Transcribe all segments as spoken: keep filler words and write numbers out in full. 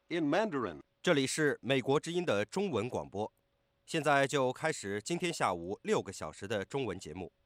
in Mandarin. 这里是美国之音的中文广播，现在就开始今天下午六个小时的中文节目。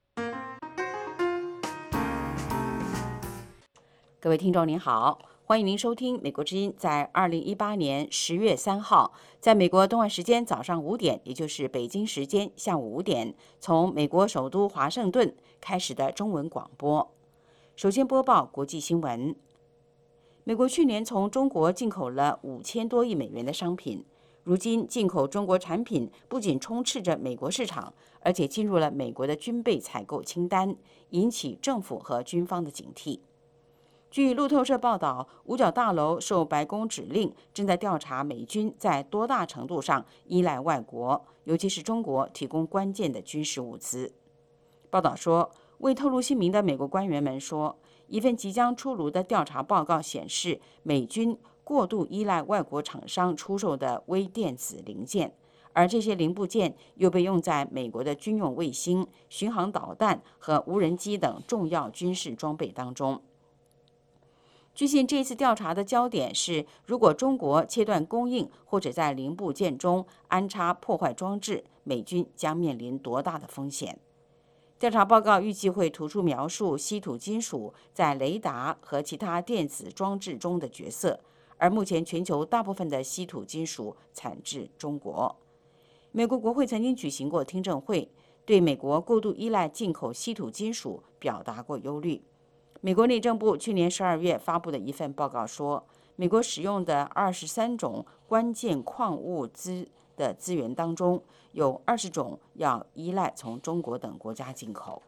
各位听众您好，欢迎您收听美国之音在二零一八年十月三号，在美国东岸时间早上五点，也就是北京时间下午五点，从美国首都华盛顿开始的中文广播。首先播报国际新闻。美国去年从中国进口了五千多亿美元的商品，如今进口中国产品不仅充斥着美国市场，而且进入了美国的军备采购清单，引起政府和军方的警惕。据路透社报道，五角大楼受白宫指令，正在调查美军在多大程度上依赖外国，尤其是中国提供关键的军事物资。报道说，未透露姓名的美国官员们说，一份即将出炉的调查报告显示，美军过度依赖外国厂商出售的微电子零件，而这些零部件又被用在美国的军用卫星、巡航导弹和无人机等重要军事装备当中。据悉，这次调查的焦点是，如果中国切断供应或者在零部件中安插破坏装置，美军将面临多大的风险？调查报告预计会突出描述稀土金属在雷达和其他电子装置中的角色，而目前全球大部分的稀土金属产自中国。美国国会曾经举行过听证会，对美国过度依赖进口稀土金属表达过忧虑。美国内政部去年十二月发布的一份报告说，美国使用的二十三种关键矿物资的资源当中，有二十种要依赖从中国等国家进口。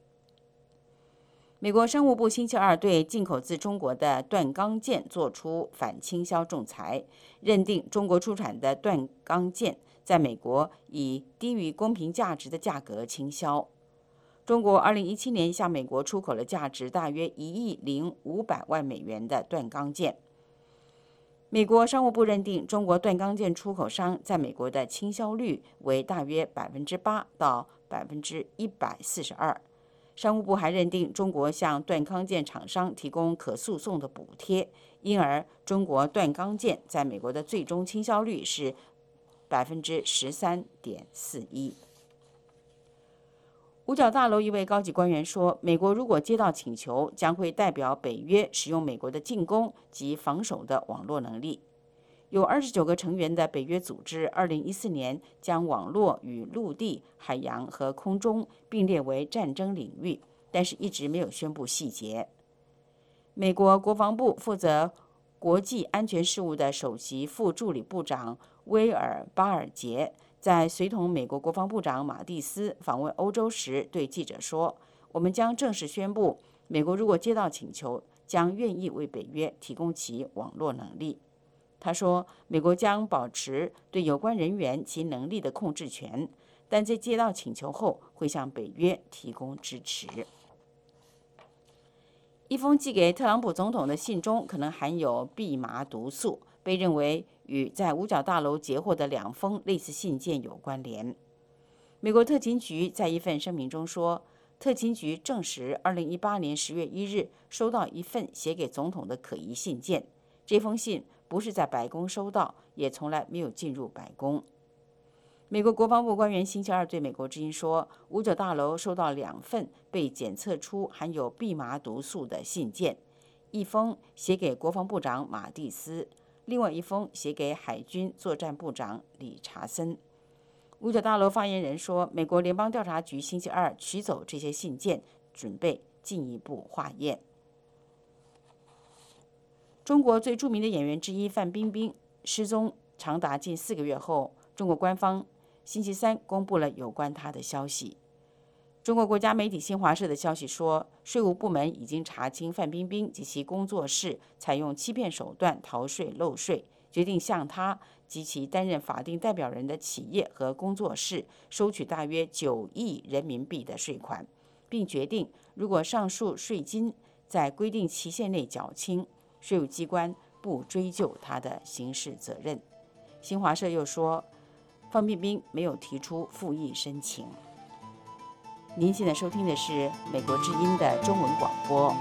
美国商务部星期二对进口自中国的锻钢件做出反倾销仲裁，认定中国出产的锻钢件在美国以低于公平价值的价格倾销。中国二零一七年向美国出口了价值大约一亿零五百万美元的锻钢件。美国商务部认定中国锻钢件出口商在美国的倾销率为大约百分之八到百分之一百四十二。商务部还认定中国向锻钢件厂商提供可诉讼的补贴，因而中国锻钢件在美国的最终倾销率是百分之十三点四一。五角大楼一位高级官员说，美国如果接到请求，将会代表北约使用美国的进攻及防守的网络能力。有二十九个成员的北约组织，二零一四年将网络与陆地、海洋和空中并列为战争领域，但是一直没有宣布细节。美国国防部负责国际安全事务的首席副助理部长威尔巴尔杰在随同美国国防部长马蒂斯访问欧洲时对记者说，我们将正式宣布，美国如果接到请求，将愿意为北约提供其网络能力。他说，美国将保持对有关人员及能力的控制权，但在接到请求后会向北约提供支持。一封寄给特朗普总统的信中可能含有蓖麻毒素，被认为与在五角大楼截获的两封类似信件有关联。美国特勤局在一份声明中说，特勤局证实二零一八年十月一日收到一份写给总统的可疑信件，这封信不是在白宫收到，也从来没有进入白宫。美国国防部官员星期二对美国之音说，五角大楼收到两份被检测出含有蓖麻毒素的信件，一封写给国防部长马蒂斯，另外一封写给海军作战部长理查森。五角大楼发言人说，美国联邦调查局星期二取走这些信件，准备进一步化验。中国最著名的演员之一范冰冰失踪长达近四个月后，中国官方星期三公布了有关她的消息。中国国家媒体新华社的消息说，税务部门已经查清范冰冰及其工作室采用欺骗手段逃税漏税，决定向她及其担任法定代表人的企业和工作室收取大约九亿人民币的税款，并决定如果上述税金在规定期限内缴清，税务机关不追究他的刑事责任。新华社又说，范冰冰没有提出复议申请。您现在收听的是美国之音的中文广播。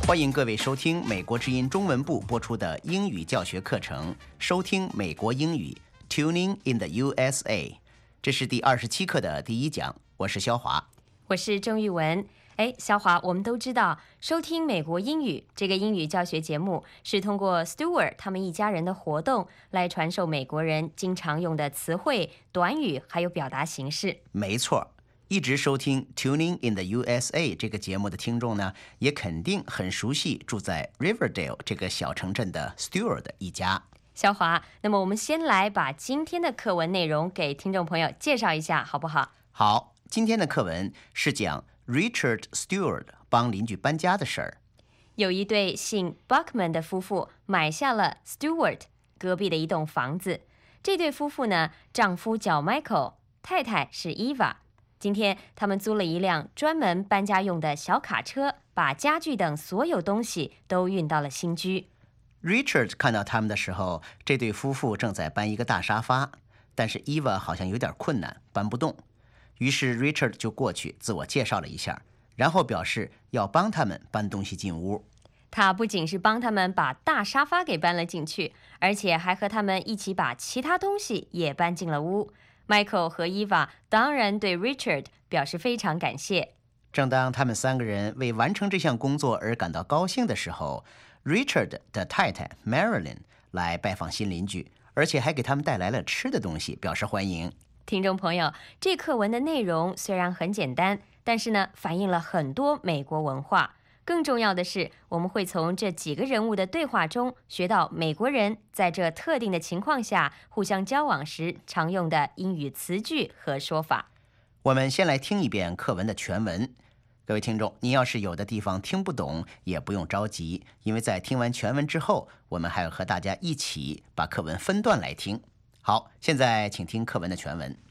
欢迎各位收听美国之音中文部播出的英语教学课程，收听美国英语 Tuning in the U S A。 这是第二十七课的第一讲，我是肖华。 我是郑玉文。哎，肖华，我们都知道收听美国英语这个英语教学节目是通过 Stewart 他们一家人的活动来传授美国人经常用的词汇、短语还有表达形式。 没错，一直收听 Tuning in the U S A 这个节目的听众呢，也肯定很熟悉住在 Riverdale 这个小城镇的 Stewart 一家。 肖华，那么我们先来把今天的课文内容给听众朋友介绍一下，好不好？ 好，今天的课文是讲 Richard Stewart 帮邻居搬家的事儿。 有一对姓 Buckman 的夫妇买下了 Stewart 隔壁的一栋房子。这对夫妇呢，丈夫叫 Michael， 太太是 Eva。今天他们租了一辆专门搬家用的小卡车，把家具等所有东西都运到了新居。 Richard 看到他们的时候，这对夫妇正在搬一个大沙发，但是 Eva 好像有点困难，搬不动。于是 Richard 就过去自我介绍了一下，然后表示要帮他们搬东西进屋。 他不仅是帮他们把大沙发给搬了进去，而且还和他们一起把其他东西也搬进了屋。Michael 和 Eva 当然对 Richard 表示非常感谢。 正当他们三个人为完成这项工作而感到高兴的时候， Richard 的太太 Marilyn 来拜访新邻居，而且还给他们带来了吃的东西表示欢迎。 听众朋友，这课文的内容虽然很简单，但是呢，反映了很多美国文化。更重要的是，我们会从这几个人物的对话中学到美国人在这特定的情况下互相交往时常用的英语词句和说法。 我们先来听一遍课文的全文。各位听众，您要是有的地方听不懂，也不用着急，因为在听完全文之后，我们还要和大家一起把课文分段来听。好，现在请听课文的全文。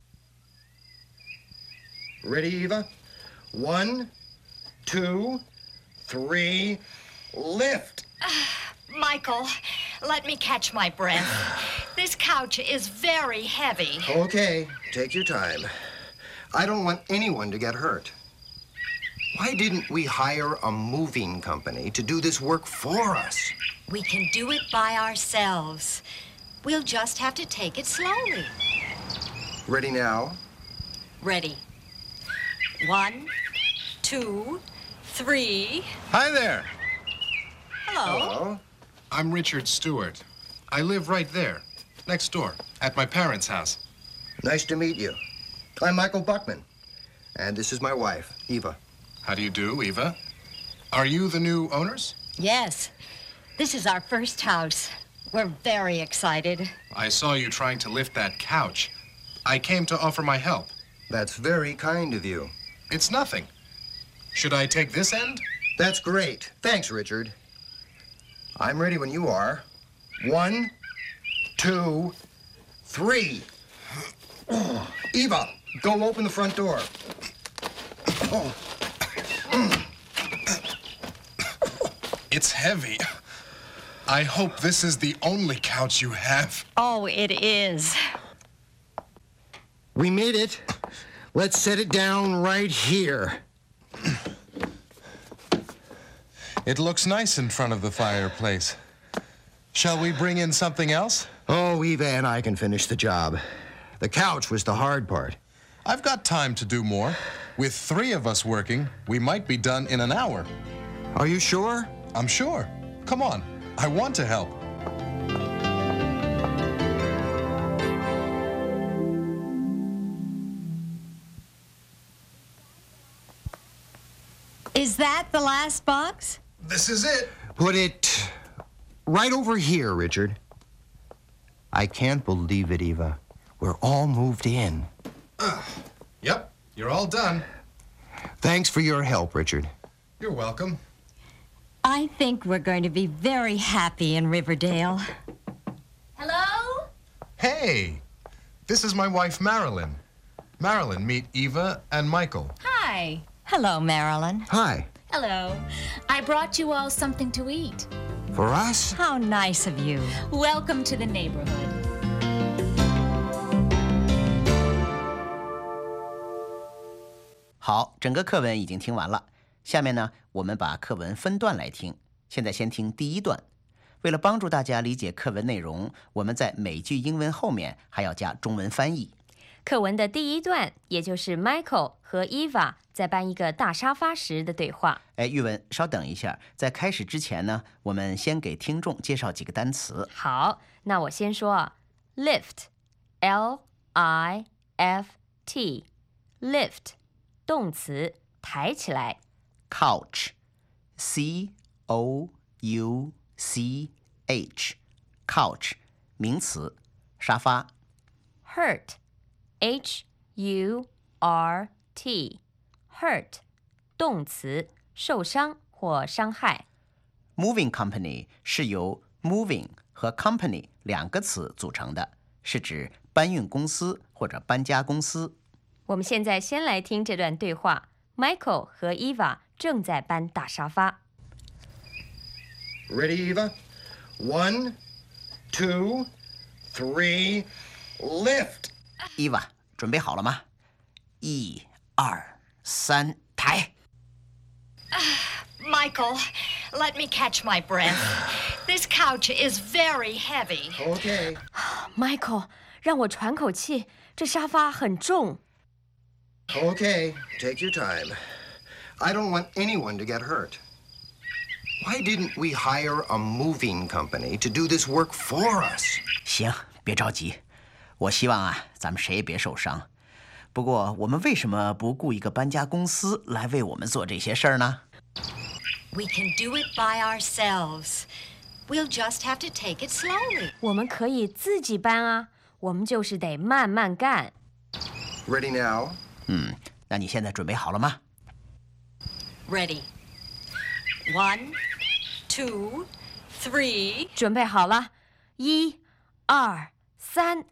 Ready, Eva? One, two, three, lift. Michael, let me catch my breath. This couch is very heavy. Okay, take your time. I don't want anyone to get hurt. Why didn't we hire a moving company to do this work for us? We can do it by ourselves. We'll just have to take it slowly. Ready now? Ready. One, two, three. Hi there. Hello. Hello. I'm Richard Stewart. I live right there, next door, at my parents' house. Nice to meet you. I'm Michael Buckman, and this is my wife, Eva. How do you do, Eva? Are you the new owners? Yes. This is our first house. We're very excited. I saw you trying to lift that couch. I came to offer my help. That's very kind of you. It's nothing. Should I take this end? That's great. Thanks, Richard. I'm ready when you are. One, two, three. Eva, go open the front door. Oh. It's heavy. I hope this is the only couch you have. Oh, it is. We made it. Let's set it down right here. It looks nice in front of the fireplace. Shall we bring in something else? Oh, Eva and I can finish the job. The couch was the hard part. I've got time to do more. With three of us working, we might be done in an hour. Are you sure? I'm sure. Come on. I want to help. Is that the last box? This is it. Put it right over here, Richard. I can't believe it, Eva. We're all moved in. Uh, yep, you're all done. Thanks for your help, Richard. You're welcome. I think we're going to be very happy in Riverdale. Hello? Hey, this is my wife, Marilyn. Marilyn, meet Eva and Michael. Hi. Hello, Marilyn. Hi. Hello. I brought you all something to eat. For us? How nice of you. Welcome to the neighborhood. 好，整个课文已经听完了。 下面呢，我们把课文分段来听。现在先听第一段。为了帮助大家理解课文内容，我们在每句英文后面还要加中文翻译。 课文的第一段，也就是 Michael 和 Eva 在搬一个大沙发时的对话。 哎，玉文，稍等一下，在开始之前呢，我们先给听众介绍几个单词。 好，那我先说啊 ，lift， L I F T， lift， 动词，抬起来。 Couch， C O U C H， couch， 名词，沙发。 Hurt， H U R T， hurt， 动词，受伤或伤害。 Moving company 是由 moving 和 company 两个词组成的，是指搬运公司或者搬家公司。 我们现在先来听这段对话。Michael 和 Eva 正在搬大沙发。 Ready, Eva? One, two, three, lift. Eva， 准备好了吗？一、二、三，抬。 Michael, let me catch my breath. This couch is very heavy. Okay. Michael， 让我喘口气，这沙发很重。 Okay, take your time. I don't want anyone to get hurt. Why didn't we hire a moving company to do this work for us? 行，别着急。我希望啊，咱们谁也别受伤。不过，我们为什么不雇一个搬家公司来为我们做这些事儿呢？ We can do it by ourselves. We'll just have to take it slowly. 我们可以自己搬啊，我们就是得慢慢干。 Ready now? 嗯，那你现在准备好了吗？ Ready. One, two, three. 准备好了，一、二、三。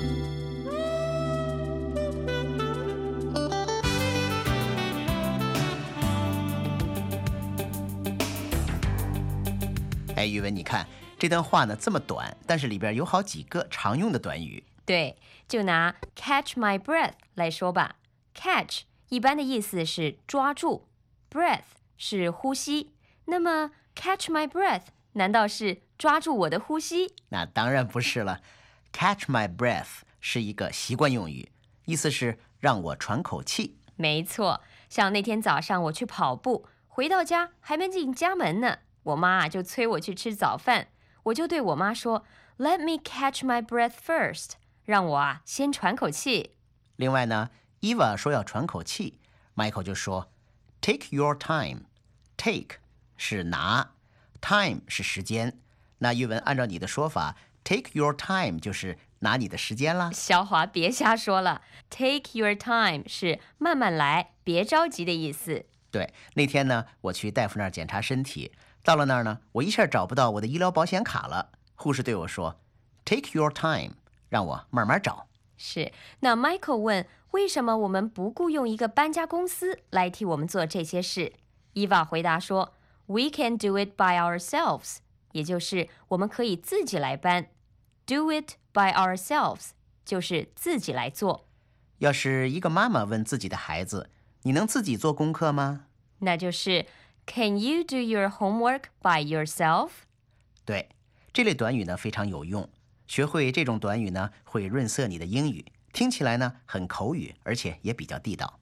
哎，宇文，你看这段话呢这么短，但是里边有好几个常用的短语。 对，就拿 catch my breath 来说吧。catch 一般的意思是抓住 ，breath 是呼吸。那么 catch my breath 难道是抓住我的呼吸？ 那当然不是了。Catch my breath 是一个习惯用语，意思是让我喘口气。 没错，像那天早上我去跑步，回到家还没进家门呢，我妈就催我去吃早饭，我就对我妈说 Let me catch my breath first， 让我啊先喘口气。 另外呢 Eva 说要喘口气， Michael 就说 Take your time。 Take 是拿， time 是时间。那玉文按照你的说法， Take your time 就是拿你的时间啦。 小华别瞎说了， Take your time 是慢慢来，别着急的意思。 对，那天呢我去大夫那儿检查身体，到了那儿呢我一下找不到我的医疗保险卡了，护士对我说 Take your time， 让我慢慢找。 是，那 Michael 问为什么我们不雇用一个搬家公司来替我们做这些事？ Eva 回答说 We can do it by ourselves， 也就是我们可以自己来搬。 Do it by ourselves 就是自己来做。 要是一个妈妈问自己的孩子，你能自己做功课吗？ 那就是 Can you do your homework by yourself？ 对，这类短语呢非常有用，学会这种短语呢会润色你的英语，听起来呢很口语，而且也比较地道。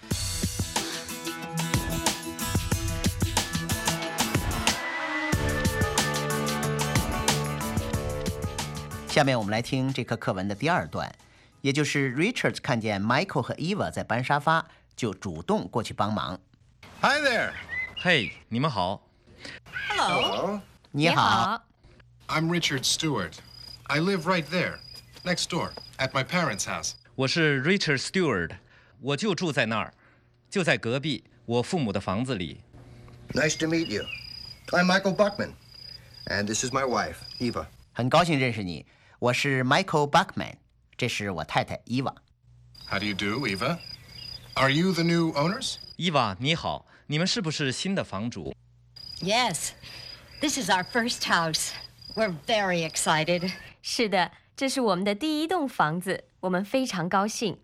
下面我们来听这课课文的第二段，也就是 Richard 看见 Michael 和 Eva 在搬沙发，就主动过去帮忙。 Hi there. 嘿，你们好。 Hello. 你好。 I'm Richard Stewart. I live right there, next door, at my parents' house. 我是 Richard Stewart， 我就住在那儿，就在隔壁我父母的房子里。 Nice to meet you. I'm Michael Buckman, and this is my wife, Eva. 很高兴认识你，我是 Michael Buckman， 这是我太太 Eva。 How do you do, Eva? Are you the new owners? 伊娃，你好，你们是不是新的房主？ Yes. This is our first house. We're very excited. 是的，这是我们的第一栋房子，我们非常高兴。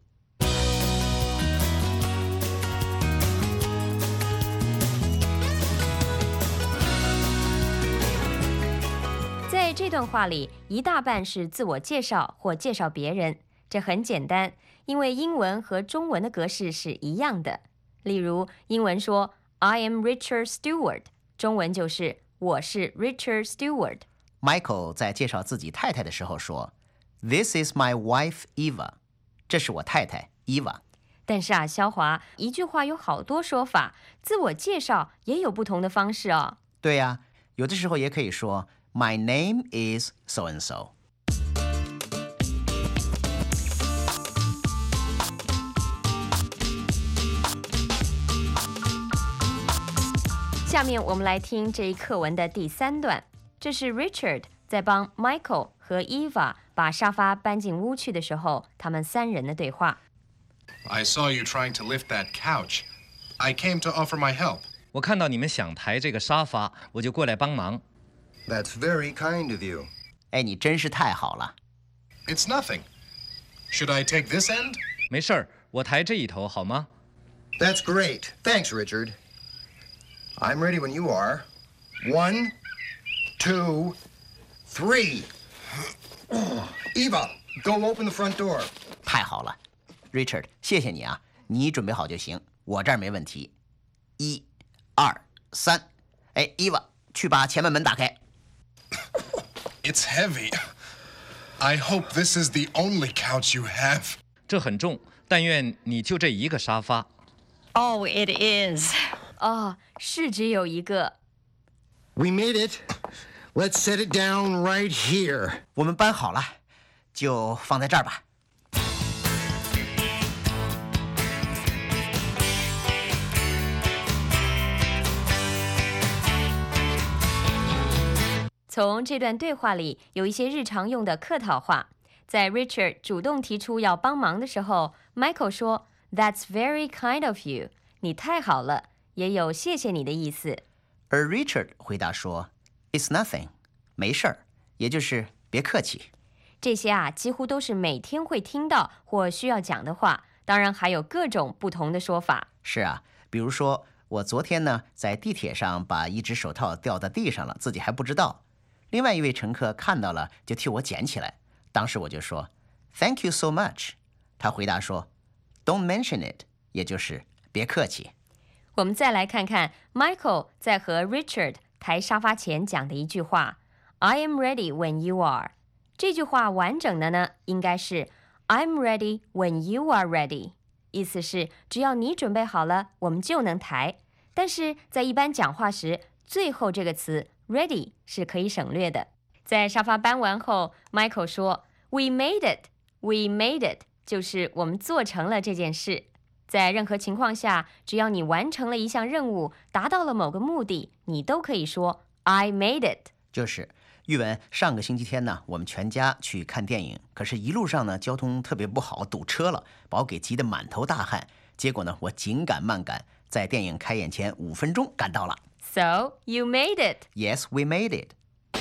这段话里一大半是自我介绍或介绍别人，这很简单，因为英文和中文的格式是一样的。例如，英文说 I am Richard Stewart， 中文就是我是 Richard Stewart。Michael 在介绍自己太太的时候说 This is my wife Eva， 这是我太太 Eva。 但是啊，肖华，一句话有好多说法，自我介绍也有不同的方式哦。 对呀，有的时候也可以说 My name is so and so。 下面我们来听这一课文的第三段，这是 Richard 在帮 Michael 和 Eva 把沙发搬进屋去的时候，他们三人的对话。 I saw you trying to lift that couch. I came to offer my help. 我看到你们想抬这个沙发，我就过来帮忙。 That's very kind of you. 哎，你真是太好了。 It's nothing. Should I take this end? 没事儿，我抬这一头好吗？ That's great. Thanks, Richard. I'm ready when you are. One, two, three. Eva, go open the front door. 太好了 ，Richard， 谢谢你啊，你准备好就行，我这儿没问题。一、二、三，哎 ，Eva， 去把前门门打开。 It's heavy. I hope this is the only couch you have. 这很重，但愿你就这一个沙发。 Oh, it is. 哦，是只有一个。 We made it. Let's set it down right here. 我们搬好了，就放在这儿吧。 从这段对话里有一些日常用的客套话。在 Richard 主动提出要帮忙的时候 ，Michael 说 "That's very kind of you， 你太好了，也有谢谢你的意思。 而 Richard 回答说 "It's nothing， 没事儿，也就是别客气。 这些啊，几乎都是每天会听到或需要讲的话，当然还有各种不同的说法。 是啊，比如说我昨天呢在地铁上把一只手套掉在地上了，自己还不知道。另外一位乘客看到了，就替我捡起来。当时我就说 "Thank you so much"， 他回答说 "Don't mention it"， 也就是别客气。 我们再来看看 Michael 在和 Richard 抬沙发前讲的一句话 "I am ready when you are"。这句话完整的呢，应该是 "I'm ready when you are ready"， 意思是只要你准备好了，我们就能抬。但是在一般讲话时，最后这个词Ready 是可以省略的。在沙发搬完后 ，Michael 说 "We made it, we made it"， 就是我们做成了这件事。在任何情况下，只要你完成了一项任务，达到了某个目的，你都可以说 "I made it"。 就是玉文，上个星期天呢，我们全家去看电影，可是一路上呢，交通特别不好，堵车了，把我给急得满头大汗。结果呢，我紧赶慢赶，在电影开演前五分钟赶到了。 So, you made it. Yes, we made it.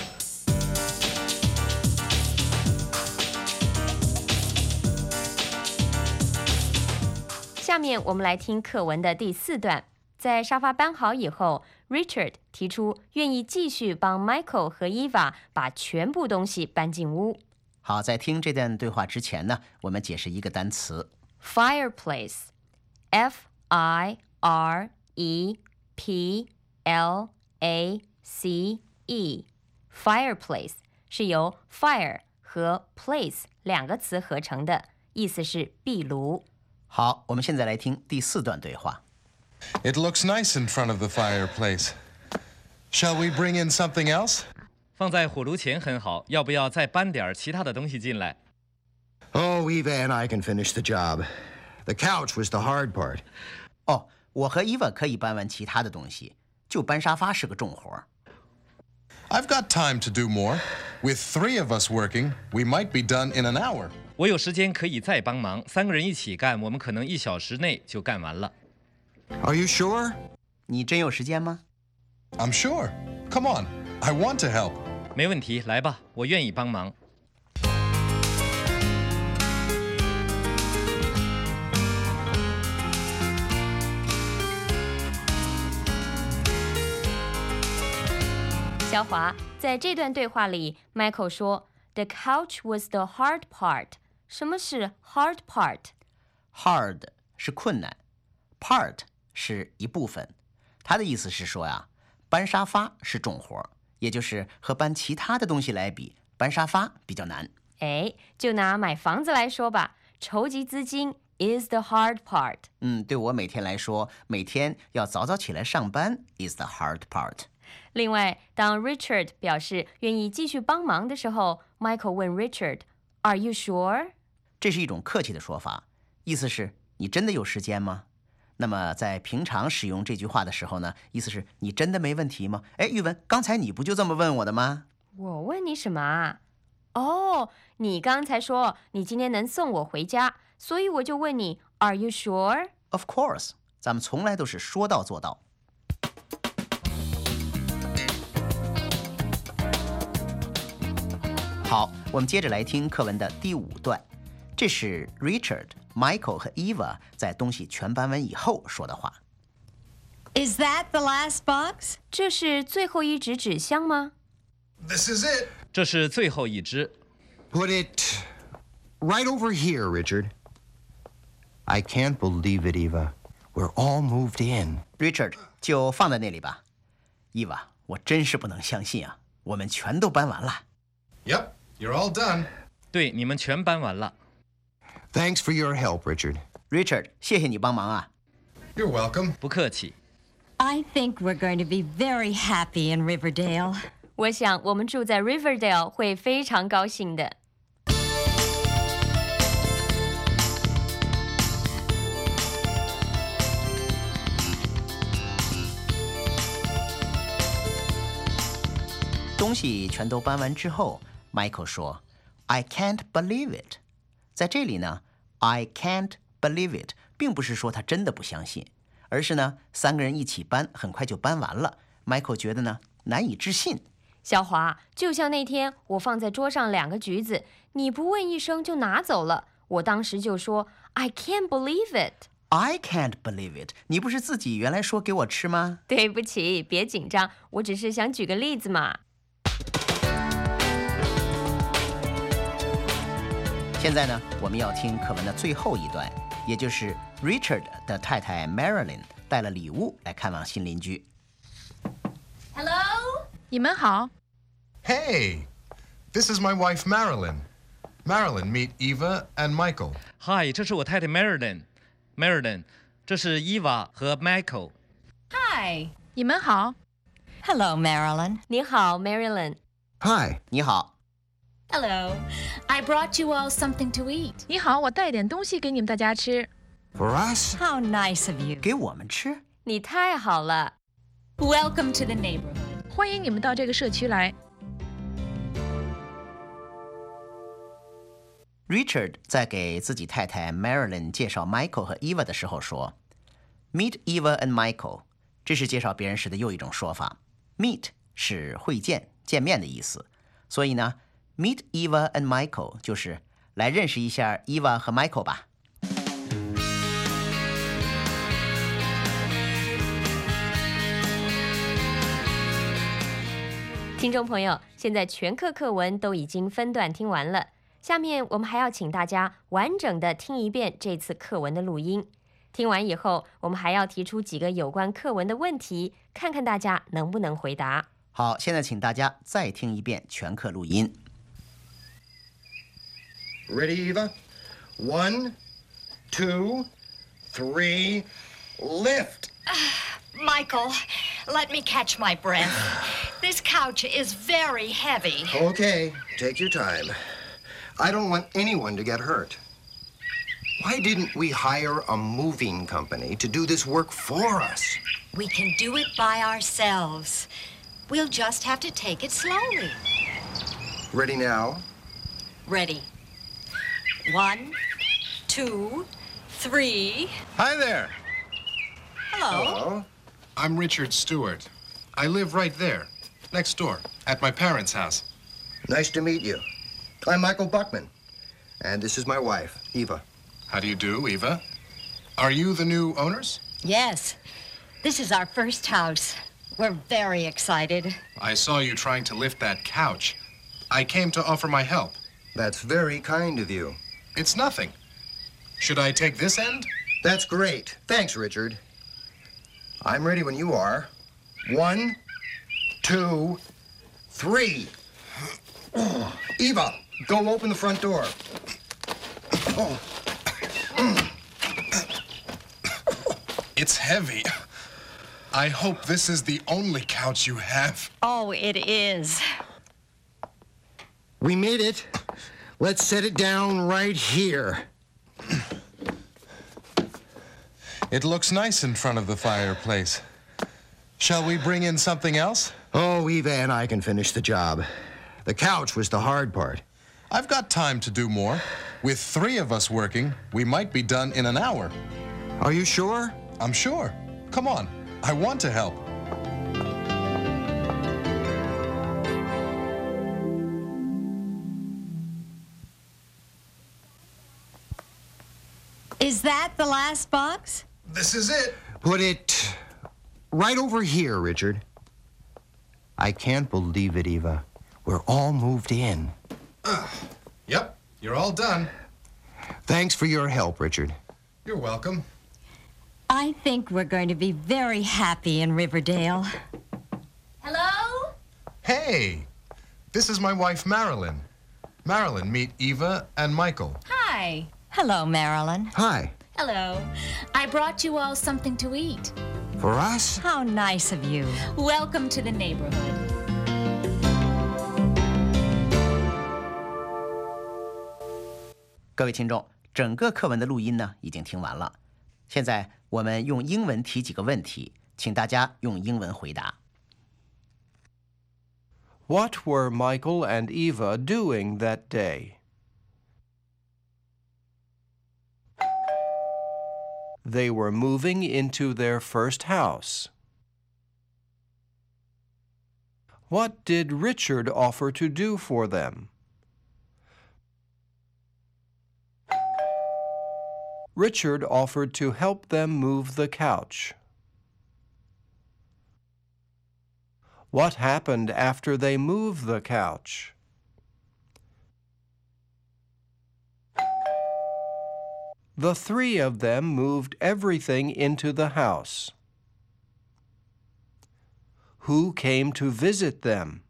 下面我们来听课文的第四段。在沙发搬好以后 ，Richard 提出愿意继续帮 Michael 和 Eva 把全部东西搬进屋。 好，在听这段对话之前呢，我们解释一个单词 ：fireplace, F I R E P。L A C E Fireplace 是由 fire 和 place 两个词合成的，意思是壁炉。 好，我们现在来听第四段对话。 It looks nice in front of the fireplace. Shall we bring in something else? 放在火炉前很好，要不要再搬点其他的东西进来？ Oh, Eva and I can finish the job. The couch was the hard part. 哦，我和 Eva 可以搬完其他的东西。就搬沙发是个重活。 I've got time to do more. With three of us working, we might be done in an hour. 我有时间可以再帮忙，三个人一起干，我们可能一小时内就干完了。 Are you sure? 你真有时间吗？ I'm sure. Come on, I want to help. 没问题，来吧，我愿意帮忙。 肖华， 在这段对话里 ，Michael 说 ：“The couch was the hard part。”什么是 hard part？Hard 是困难 ，part 是一部分。他的意思是说呀，搬沙发是重活，也就是和搬其他的东西来比，搬沙发比较难。 哎，就拿买房子来说吧，筹集资金 is the hard part。 嗯，对我每天来说，每天要早早起来上班 is the hard part。 另外，当 Richard 表示愿意继续帮忙的时候 ，Michael 问 Richard：“Are you sure？” 这是一种客气的说法，意思是你真的有时间吗？那么在平常使用这句话的时候呢，意思是你真的没问题吗？哎，玉文，刚才你不就这么问我的吗？ 我问你什么啊？哦，你刚才说你今天能送我回家，所以我就问你 Are you sure？ Of course， 咱们从来都是说到做到。好，我们接着来听课文的第五段，这是 Richard、Michael 和 Eva 在东西全搬完以后说的话。 Is that the last box? 这是最后一纸纸箱吗？ This is it. 这是最后一只。 Put it right over here, Richard. I can't believe it, Eva. We're all moved in. Richard 就放在那里吧。Eva，我真是不能相信啊，我们全都搬完了。 Yep, you're all done. 对，你们全搬完了。 Thanks for your help, Richard. Richard， 谢谢你帮忙啊。 You're welcome. 不客气。 I think we're going to be very happy in Riverdale. 我想我们住在 Riverdale 会非常高兴的。 东西全都搬完之后 ，Michael 说 ：“I can't believe it。”在这里呢 ，I can't believe it 并不是说他真的不相信，而是呢三个人一起搬，很快就搬完了。Michael 觉得呢难以置信。 小华，就像那天我放在桌上两个橘子，你不问一声就拿走了，我当时就说 I can't believe it。I can't believe it。你不是自己原来说给我吃吗？ 对不起，别紧张，我只是想举个例子嘛。 现在呢，我们要听课文的最后一段，也就是 Richard 的太太 Marilyn 带了礼物来看望新邻居。 Hello， 你们好。 Hey, this is my wife Marilyn. Marilyn, meet Eva and Michael. Hi， 这是我太太 Marilyn。Marilyn， 这是 Eva 和 Michael。 Hi， 你们好。 Hello, Marilyn. 你好 Marilyn。 Hi. 你好。 Hello, I brought you all something to eat. 你好，我带点东西给你们大家吃。 For us? How nice of you. 给我们吃？ 你太好了。 Welcome to the neighborhood. 欢迎你们到这个社区来。 Richard 在给自己太太 Marilyn 介绍 Michael 和 Eva 的时候说 ：“Meet Eva and Michael。”这是介绍别人时的又一种说法。Meet 是会见、见面的意思，所以呢 ，Meet Eva and Michael 就是来认识一下 Eva 和 Michael 吧。 听众朋友，现在全课课文都已经分段听完了，下面我们还要请大家完整的听一遍这次课文的录音。听完以后，我们还要提出几个有关课文的问题，看看大家能不能回答。 好，现在请大家再听一遍全课录音。 Ready, Eva? One, two, three, lift. Michael, let me catch my breath. This couch is very heavy. Okay, take your time. I don't want anyone to get hurt. Why didn't we hire a moving company to do this work for us? We can do it by ourselves. We'll just have to take it slowly. Ready now? Ready. One, two, three. Hi there. Hello. Hello. I'm Richard Stewart. I live right there, next door, at my parents' house. Nice to meet you. I'm Michael Buckman, and this is my wife, Eva. How do you do, Eva? Are you the new owners? Yes. This is our first house. We're very excited. I saw you trying to lift that couch. I came to offer my help. That's very kind of you. It's nothing. Should I take this end? That's great. Thanks, Richard. I'm ready when you are. One, two, three. Oh, Eva, go open the front door. Oh. It's heavy. I hope this is the only couch you have. Oh, it is. We made it. Let's set it down right here. It looks nice in front of the fireplace. Shall we bring in something else? Oh, Eva and I can finish the job. The couch was the hard part. I've got time to do more. With three of us working, we might be done in an hour. Are you sure? I'm sure. Come on. I want to help. Is that the last box? This is it. Put it right over here, Richard. I can't believe it, Eva. We're all moved in. Uh, yep, you're all done. Thanks for your help, Richard. You're welcome. I think we're going to be very happy in Riverdale. Hello? Hey, this is my wife, Marilyn. Marilyn, meet Eva and Michael. Hi. Hello, Marilyn. Hi. Hello. I brought you all something to eat. For us? How nice of you. Welcome to the neighborhood. 各位听众，整个课文的录音呢已经听完了。现在我们用英文提几个问题，请大家用英文回答。 What were Michael and Eva doing that day? They were moving into their first house. What did Richard offer to do for them? Richard offered to help them move the couch. What happened after they moved the couch? The three of them moved everything into the house. Who came to visit them?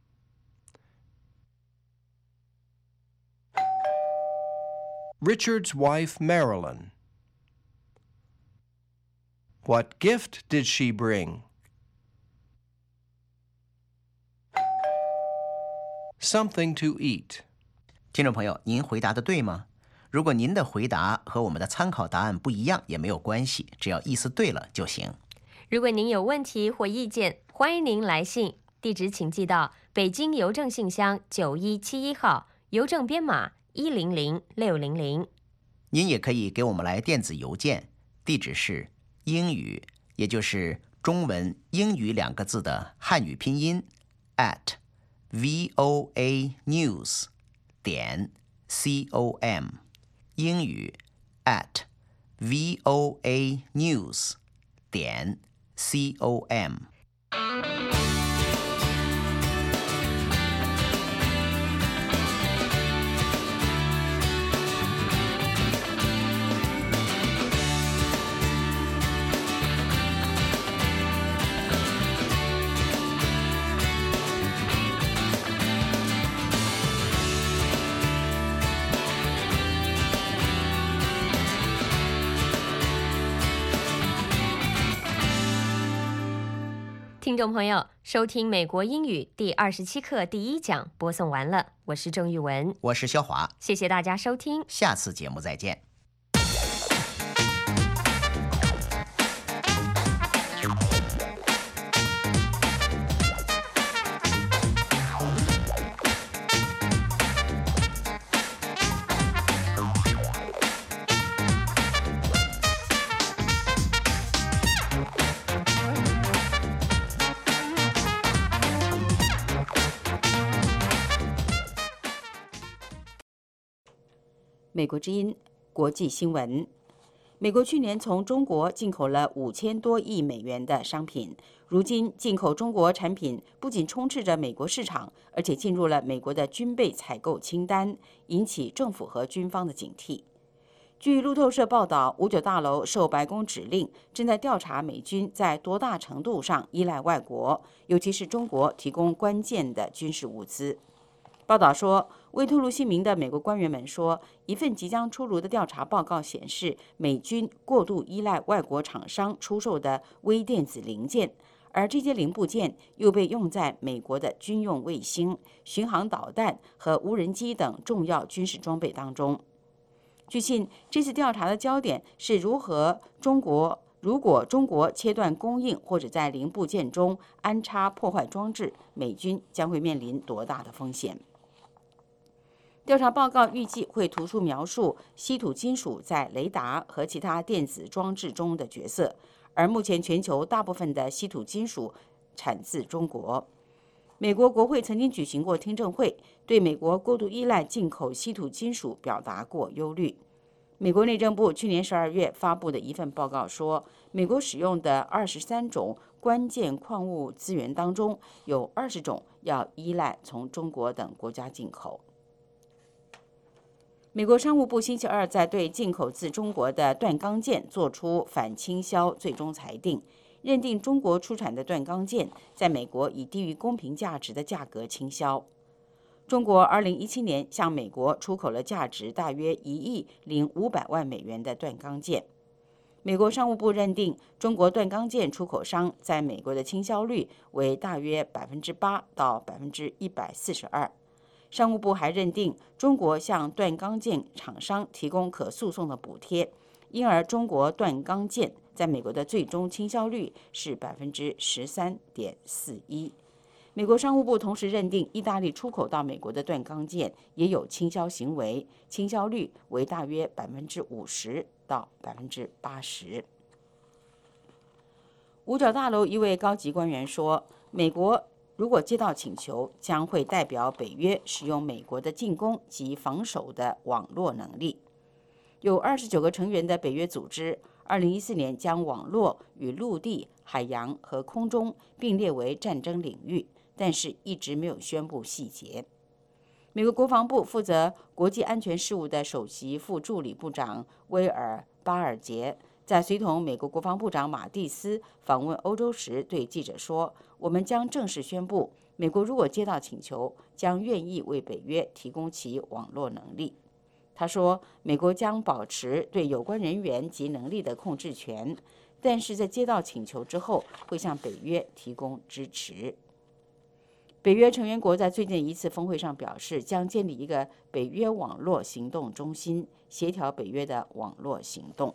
Richard's wife, Marilyn. What gift did she bring? Something to eat. 听众朋友，您回答的对吗？如果您的回答和我们的参考答案不一样，也没有关系，只要意思对了就行。 如果您有问题或意见，欢迎您来信，地址请寄到北京邮政信箱九一七一号，邮政编码一零零六零零。 您也可以给我们来电子邮件，地址是英语，也就是中文英语两个字的汉语拼音 at voa news 点 com， 英语 at voa news 点 com。 听众朋友，收听美国英语第二十七课第一讲播送完了，我是郑玉文， 我是肖华， 谢谢大家收听， 下次节目再见。 美国之音国际新闻： 美国去年从中国进口了五千多亿美元的商品，如今进口中国产品不仅充斥着美国市场，而且进入了美国的军备采购清单，引起政府和军方的警惕。据路透社报道，五九大楼受白宫指令，正在调查美军在多大程度上依赖外国，尤其是中国提供关键的军事物资。报道说，未透露姓名的美国官员们说，一份即将出炉的调查报告显示，美军过度依赖外国厂商出售的微电子零件，而这些零部件又被用在美国的军用卫星、巡航导弹和无人机等重要军事装备当中。据信，这次调查的焦点是如何中国如果中国切断供应或者在零部件中安插破坏装置，美军将会面临多大的风险。调查报告预计会突出描述稀土金属在雷达和其他电子装置中的角色，而目前全球大部分的稀土金属产自中国。美国国会曾经举行过听证会，对美国过度依赖进口稀土金属表达过忧虑。美国内政部去年十二月发布的一份报告说，美国使用的二十三种关键矿物资源当中，有二十种要依赖从中国等国家进口。美国商务部星期二在对进口自中国的锻钢件作出反倾销最终裁定，认定中国出产的锻钢件在美国以低于公平价值的价格倾销。中国二零一七年向美国出口了价值大约一亿零五百万美元的锻钢件。美国商务部认定中国锻钢件出口商在美国的倾销率为大约百分之八到百分之一百四十二。商务部还认定中国向锻钢件厂商提供可诉讼的补贴，因而中国锻钢件在美国的最终倾销率是百分之十三点四一。美国商务部同时认定意大利出口到美国的锻钢件也有倾销行为，倾销率为大约百分之五十到百分之八十。五角大楼一位高级官员说，美国如果接到请求，将会代表北约使用美国的进攻及防守的网络能力。有二十九个成员的北约组织，二零一四年将网络与陆地、海洋和空中并列为战争领域，但是一直没有宣布细节。美国国防部负责国际安全事务的首席副助理部长威尔·巴尔杰在随同美国国防部长马蒂斯访问欧洲时对记者说，我们将正式宣布，美国如果接到请求，将愿意为北约提供其网络能力。他说，美国将保持对有关人员及能力的控制权，但是在接到请求之后，会向北约提供支持。北约成员国在最近一次峰会上表示，将建立一个北约网络行动中心，协调北约的网络行动。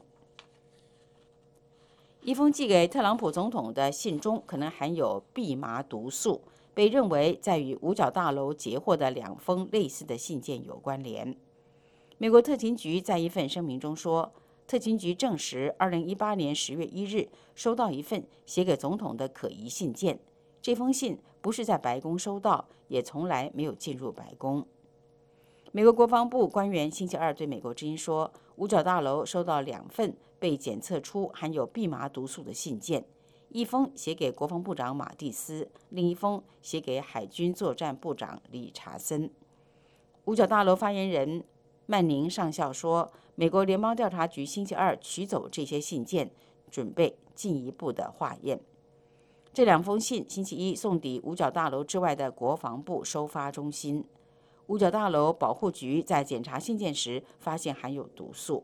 一封寄给特朗普总统的信中可能含有蓖麻毒素，被认为在与五角大楼截获的两封类似的信件有关联。美国特勤局在一份声明中说，特勤局证实二零一八年十月一日收到一份写给总统的可疑信件，这封信不是在白宫收到，也从来没有进入白宫。美国国防部官员星期二对美国之音说，五角大楼收到两份被检测出含有蓖麻毒素的信件，一封写给国防部长马蒂斯，另一封写给海军作战部长理查森。五角大楼发言人曼宁上校说，美国联邦调查局星期二取走这些信件，准备进一步的化验。这两封信星期一送抵五角大楼之外的国防部收发中心。五角大楼保护局在检查信件时发现含有毒素。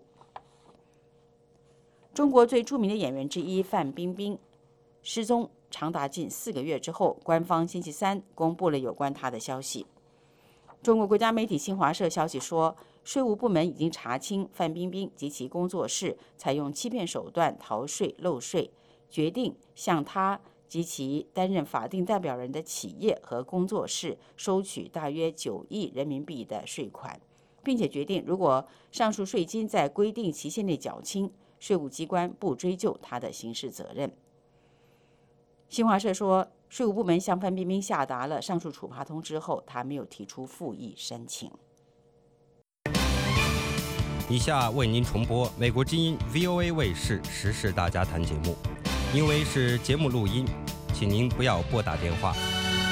中国最著名的演员之一范冰冰失踪长达近四个月之后，官方星期三公布了有关她的消息。中国国家媒体新华社消息说，税务部门已经查清范冰冰及其工作室采用欺骗手段逃税漏税，决定向她及其担任法定代表人的企业和工作室收取大约九亿人民币的税款，并且决定如果上述税金在规定期限内缴清，税务机关不追究他的刑事责任。新华社说，税务部门向范冰冰下达了上述处罚通知后，他没有提出复议申请。 以下为您重播美国之音 V O A 卫视时事大家谈节目，因为是节目录音，请您不要拨打电话。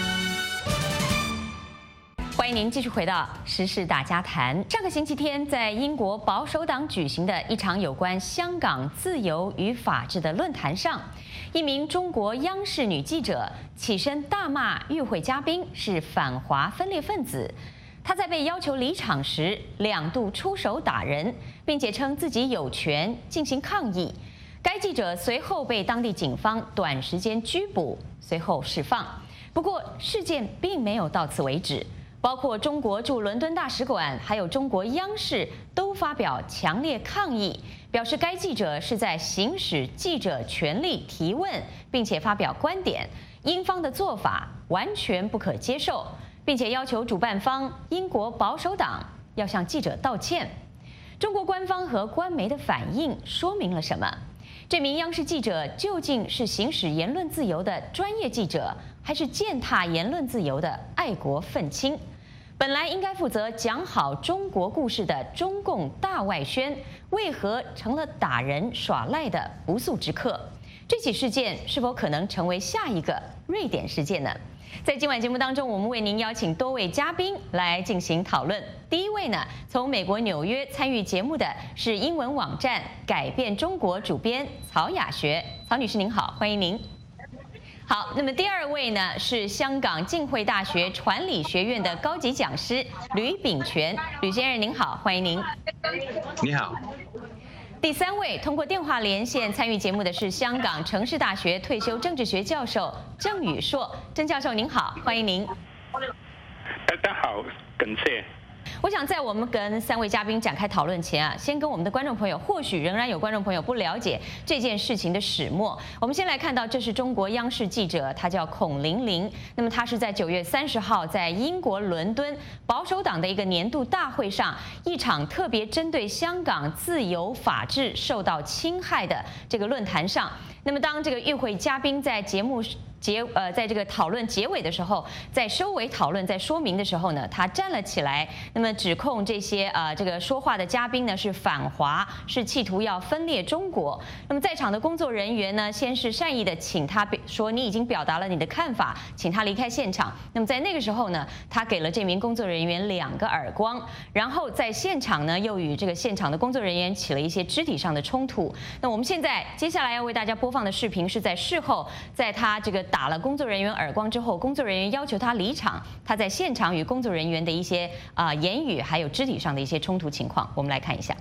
欢迎您继续回到时事大家谈。上个星期天，在英国保守党举行的一场有关香港自由与法治的论坛上，一名中国央视女记者起身大骂与会嘉宾是反华分裂分子。她在被要求离场时，两度出手打人，并且称自己有权进行抗议。该记者随后被当地警方短时间拘捕，随后释放。不过，事件并没有到此为止。包括中国驻伦敦大使馆，还有中国央视都发表强烈抗议，表示该记者是在行使记者权利提问，并且发表观点，英方的做法完全不可接受，并且要求主办方英国保守党要向记者道歉。中国官方和官媒的反应说明了什么？这名央视记者究竟是行使言论自由的专业记者，还是践踏言论自由的爱国愤青？本来应该负责讲好中国故事的中共大外宣，为何成了打人耍赖的不速之客？这起事件是否可能成为下一个瑞典事件呢？在今晚节目当中，我们为您邀请多位嘉宾来进行讨论。第一位呢，从美国纽约参与节目的是英文网站改变中国主编曹雅学，曹女士您好，欢迎您。好，那么第二位呢是香港浸会大学传理学院的高级讲师吕秉权，吕先生您好，欢迎您。 你好。 第三位通过电话连线参与节目的是香港城市大学退休政治学教授郑宇硕，郑教授您好，欢迎您。 大家好，感谢。 我想在我们跟三位嘉宾展开讨论前啊，先跟我们的观众朋友，或许仍然有观众朋友不了解这件事情的始末。我们先来看到，这是中国央视记者，他叫孔玲玲。那么他是在九月三十号在英国伦敦保守党的一个年度大会上，一场特别针对香港自由法治受到侵害的这个论坛上。那么当这个与会嘉宾在节目结呃，在这个讨论结尾的时候，在收尾讨论、在说明的时候呢，他站了起来，那么指控这些呃这个说话的嘉宾呢是反华，是企图要分裂中国。那么在场的工作人员呢，先是善意的请他说你已经表达了你的看法，请他离开现场。那么在那个时候呢，他给了这名工作人员两个耳光，然后在现场呢又与这个现场的工作人员起了一些肢体上的冲突。那我们现在接下来要为大家播放的视频是在事后，在他这个打了工作人员耳光之后，工作人员要求他离场，他在现场与工作人员的一些啊、呃、言语还有肢体上的一些冲突情况，我们来看一下。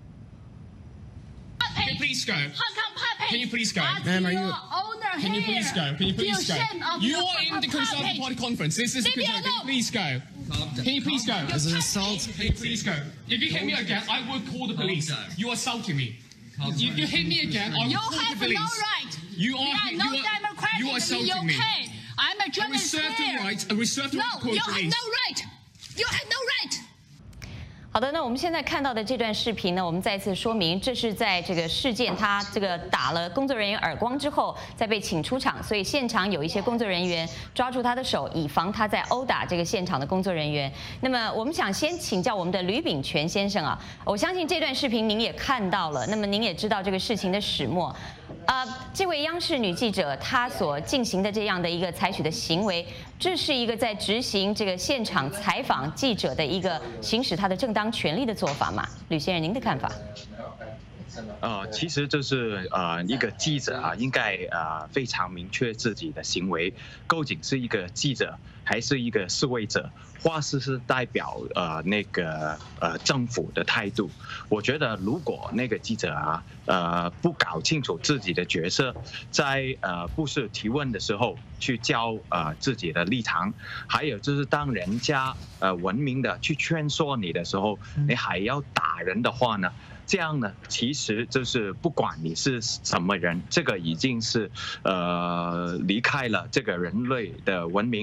Can you please go? How come puppet? Can you please go? That's Ma'am, are your you? owner Can you here. please go? Can you please Feel go? shame of You your are in the puppet. Conservative Party conference. This is Leave me Can you alone. please go? Can you please go? This is an assault. Can you please go? If you hit me again, I will call the police. You are assaulting me. If you hit me again, I will You call the have police. no right. You are. Yeah, You no are. democratic You are assaulting me. U K. I'm a I journalist reserve the here. right. I reserve the right to No, call you the have police. no right. You have no right. 好的，那我们现在看到的这段视频呢，我们再次说明，这是在这个事件他这个打了工作人员耳光之后，再被请出场，所以现场有一些工作人员抓住他的手，以防他在殴打这个现场的工作人员。那么我们想先请教我们的吕秉权先生啊，我相信这段视频您也看到了，那么您也知道这个事情的始末。呃，这位央视女记者她所进行的这样的一个采取的行为，这是一个在执行这个现场采访记者的一个行使她的正当权利的做法吗？吕先生，您的看法？ 呃，其实这是呃一个记者啊，应该呃非常明确自己的行为，究竟是一个记者还是一个示威者，或是是代表呃那个呃政府的态度。我觉得如果那个记者啊呃不搞清楚自己的角色，在呃不是提问的时候去教呃自己的立场，还有就是当人家呃文明的去劝说你的时候，你还要打人的话呢？这样呢，其实就是不管你是什么人，这个已经是呃离开了这个人类的文明，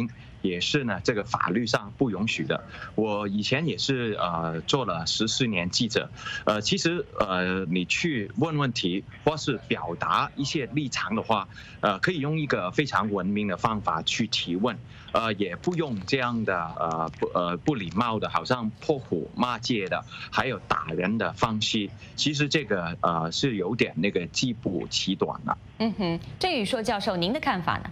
也是呢这个法律上不允许的。我以前也是呃做了十四年记者，呃其实呃你去问问题或是表达一些立场的话，呃可以用一个非常文明的方法去提问，呃也不用这样的呃不呃不礼貌的，好像破口骂街的，还有打人的方式。其实这个呃是有点那个既不其短了。 嗯哼，郑宇硕教授，您的看法呢？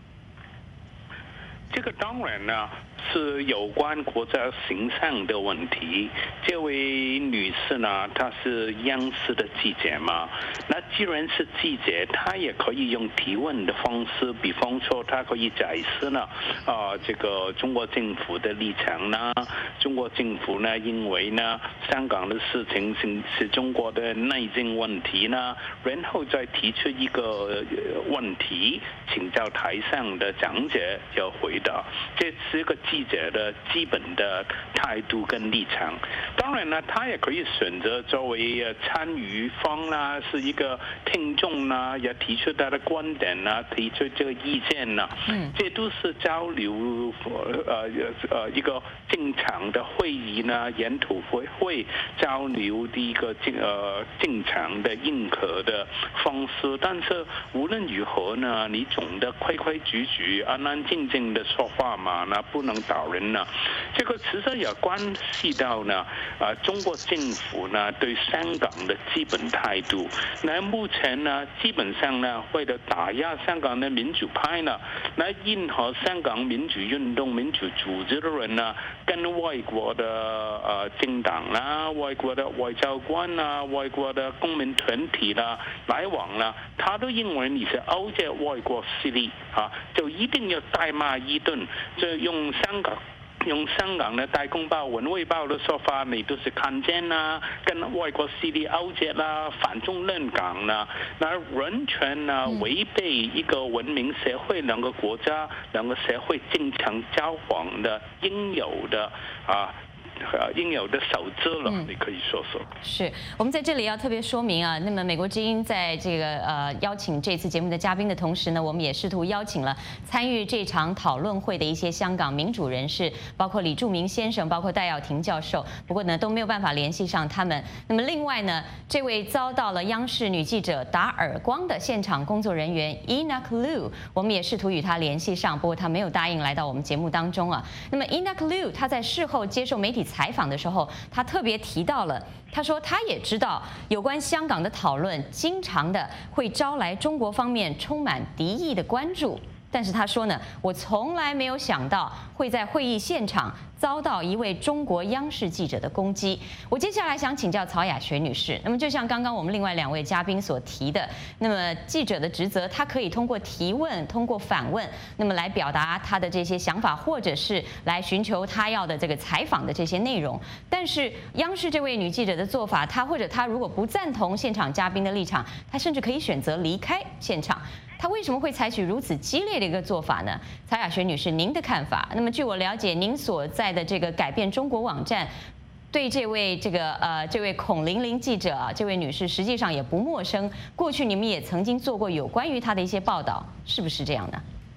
这个当然呢是有关国家形象的问题。这位女士呢，她是央视的记者嘛，那既然是记者，她也可以用提问的方式，比方说她可以解释呢，啊、呃，这个中国政府的立场呢，中国政府呢因为呢香港的事情是是中国的内政问题呢，然后再提出一个问题，请教台上的讲者要回答，这是个记者的基本的态度跟立场。当然呢，他也可以选择作为参与方啦，是一个听众啦，也提出他的观点啦，提出这个意见啦，嗯，这都是交流呃呃一个正常的会议呢，研讨会会交流的一个正呃正常的认可的方式。但是无论如何呢，你总的规规矩矩、安安静静的说话嘛，那不能打人呢。这个其实也关系到呢，啊、呃，中国政府呢对香港的基本态度。那目前呢，基本上呢，为了打压香港的民主派呢，那任何香港民主运动、民主组织的人呢，跟外国的呃政党啦、外国的外交官啦、外国的公民团体啦来往啦，他都认为你是勾结外国势力啊，就一定要大骂一顿，就用香港。用香港的《大公报》《文汇报》的说法，你都是看见啦，跟外国势力勾结啦，反中乱港啦，那完全呢违背一个文明社会、两个国家、两个社会正常交往的应有的啊。应有的守则了，你可以说说。 是我们在这里要特别说明啊，那么美国之音在这个呃邀请这次节目的嘉宾的同时呢，我们也试图邀请了参与这场讨论会的一些香港民主人士，包括李柱铭先生，包括戴耀廷教授，不过呢都没有办法联系上他们。那么另外呢，这位遭到了央视女记者打耳光的现场工作人员 Enoch Liu， 我们也试图与他联系上，不过他没有答应来到我们节目当中啊。那么 Enoch Liu 他在事后接受媒体采访的时候，他特别提到了，他说他也知道有关香港的讨论经常的会招来中国方面充满敌意的关注，但是他说呢，我从来没有想到会在会议现场遭到一位中国央视记者的攻击。我接下来想请教曹雅学女士，那么就像刚刚我们另外两位嘉宾所提的，那么记者的职责，他可以通过提问、通过反问，那么来表达他的这些想法，或者是来寻求他要的这个采访的这些内容。但是央视这位女记者的做法，她或者她如果不赞同现场嘉宾的立场，她甚至可以选择离开现场。他为什么会采取如此激烈的一个做法呢？曹雅学女士，您的看法？那么据我了解，您所在的这个改变中国网站，对这位这个呃这位孔玲玲记者啊，这位女士实际上也不陌生。过去你们也曾经做过有关于她的一些报道，是不是这样呢？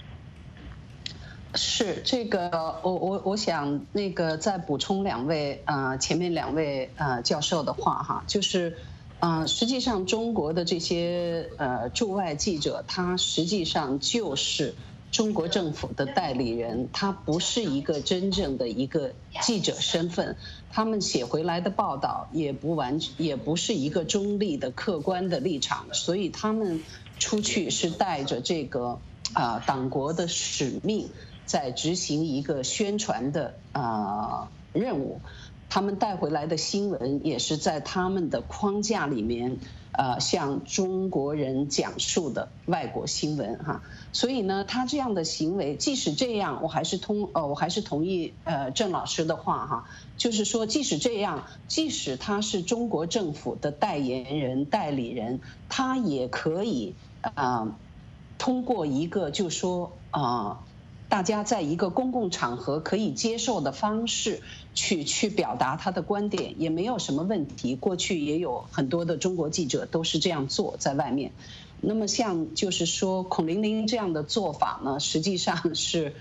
是这个，我我我想那个再补充两位呃前面两位呃教授的话哈，就是。呃，实际上中国的这些呃驻外记者，他实际上就是中国政府的代理人，他不是一个真正的一个记者身份，他们写回来的报道也不完，也不是一个中立的客观的立场，所以他们出去是带着这个啊、呃、党国的使命，在执行一个宣传的啊、呃、任务。他们带回来的新闻也是在他们的框架里面，呃，向中国人讲述的外国新闻哈。所以呢，他这样的行为，即使这样，我还是同呃，我还是同意呃郑老师的话哈，就是说，即使这样，即使他是中国政府的代言人、代理人，他也可以啊、呃，通过一个就说啊。呃大家在一个公共场合可以接受的方式去去表达他的观点，也没有什么问题。过去也有很多的中国记者都是这样做，在外面。那么像就是说孔玲玲这样的做法呢，实际上是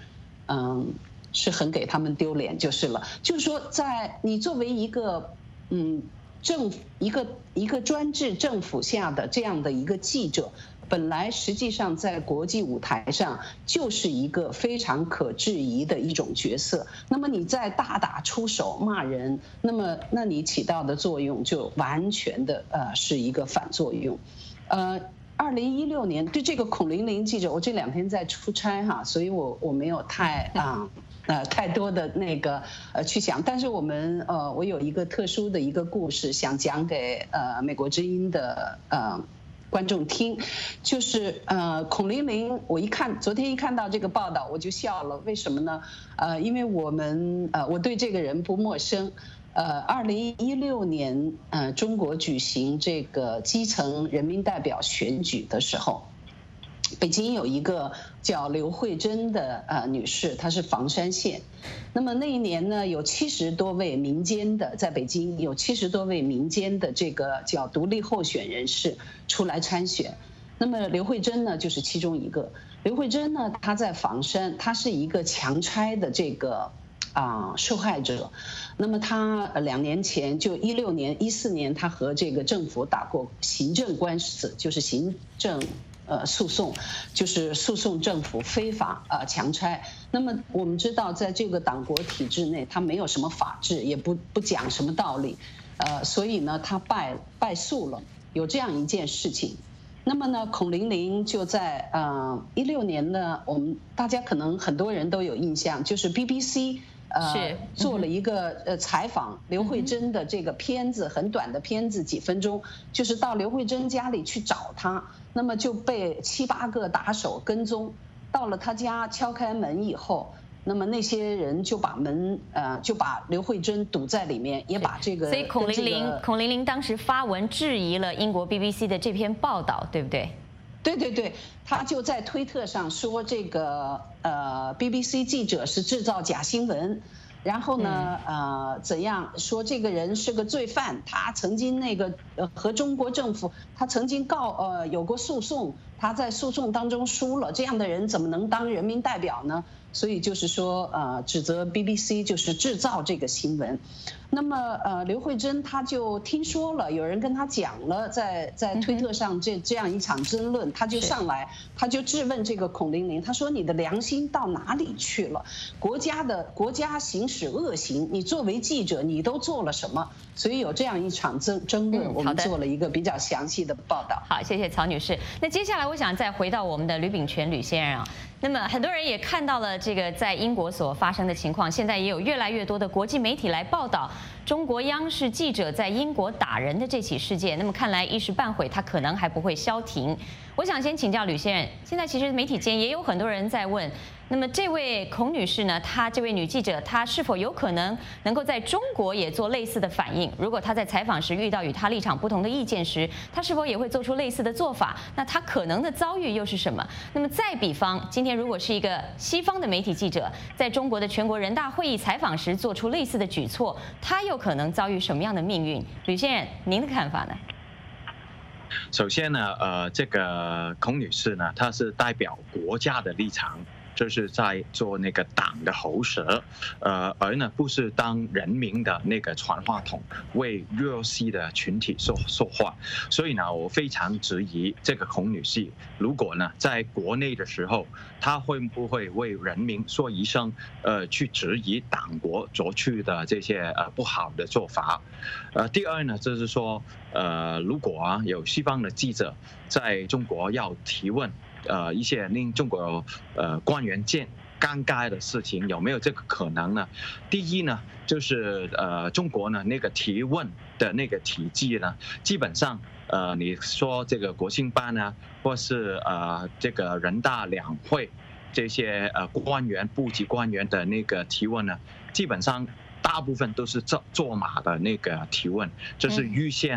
嗯，是很给他们丢脸就是了。就是说，在你作为一个嗯政府一个一个专制政府下的这样的一个记者。本来实际上在国际舞台上就是一个非常可质疑的一种角色。那么你再大打出手骂人，那么那你起到的作用就完全的呃是一个反作用。呃，二零一六年对这个孔玲玲记者，我这两天在出差哈，所以我我没有太啊。呃，太多的那个呃去想，但是我们呃，我有一个特殊的一个故事想讲给呃美国之音的呃。观众听，就是呃，孔玲玲，我一看，昨天一看到这个报道，我就笑了。为什么呢？呃，因为我们呃，我对这个人不陌生。呃，二零一六年呃，中国举行这个基层人民代表选举的时候，北京有一个叫刘慧珍的呃女士，她是房山县。那么那一年呢，有七十多位民间的，在北京有七十多位民间的这个叫独立候选人士出来参选。那么刘慧珍呢，就是其中一个。刘慧珍呢，她在房山，她是一个强拆的这个啊、呃、受害者。那么她两年前，就一六年、一四年，她和这个政府打过行政官司，就是行政。呃，诉讼就是诉讼政府非法呃强拆。那么我们知道，在这个党国体制内，它没有什么法治，也不不讲什么道理，呃，所以呢，他败败诉了，有这样一件事情。那么呢，孔玲玲就在呃一六年呢，我们大家可能很多人都有印象，就是 B B C。呃，做了一个呃采访刘慧珍的这个片子，很短的片子，几分钟，就是到刘慧珍家里去找她，那么就被七八个打手跟踪，到了她家敲开门以后，那么那些人就把门呃就把刘慧珍堵在里面，也把这个所以孔玲玲、这个、孔玲玲当时发文质疑了英国 B B C 的这篇报道，对不对？ 对对对，他就在推特上说这个呃 B B C 记者是制造假新闻，然后呢呃怎样说这个人是个罪犯，他曾经那个呃和中国政府他曾经告呃有过诉讼，他在诉讼当中输了，这样的人怎么能当人民代表呢？所以就是说呃指责 B B C 就是制造这个新闻。那么呃刘慧珍她就听说了，有人跟她讲了，在在推特上这这样一场争论，她就上来，她就质问这个孔玲玲，她说你的良心到哪里去了？国家的国家行使恶行，你作为记者你都做了什么？所以有这样一场争争论，我们做了一个比较详细的报道。 好，谢谢曹女士。那接下来我想再回到我们的吕秉权吕先生啊，那么很多人也看到了这个在英国所发生的情况，现在也有越来越多的国际媒体来报道中国央视记者在英国打人的这起事件。那么看来一时半会他可能还不会消停。我想先请教吕先生，现在其实媒体间也有很多人在问，那么这位孔女士呢，她这位女记者，她是否有可能能够在中国也做类似的反应？如果她在采访时遇到与她立场不同的意见时，她是否也会做出类似的做法？那她可能的遭遇又是什么？那么再比方，今天如果是一个西方的媒体记者，在中国的全国人大会议采访时做出类似的举措，她又可能遭遇什么样的命运？吕先生，您的看法呢？ 首先呢，呃，这个孔女士呢，她是代表国家的立场，就是在做那个党的喉舌，呃，而呢不是当人民的那个传话筒，为弱势的群体说说话。所以呢，我非常质疑这个孔女士，如果呢在国内的时候，她会不会为人民说一声，呃，去质疑党国做出的这些呃不好的做法？呃，第二呢，就是说，呃，如果啊有西方的记者在中国要提问。呃，一些令中国呃官员见尴尬的事情，有没有这个可能呢？第一呢，就是呃中国呢那个提问的那个体系呢，基本上呃你说这个国庆办啊，或是呃这个人大两会这些呃官员部级官员的那个提问呢，基本上大部分都是做做马的那个提问，就是预先呢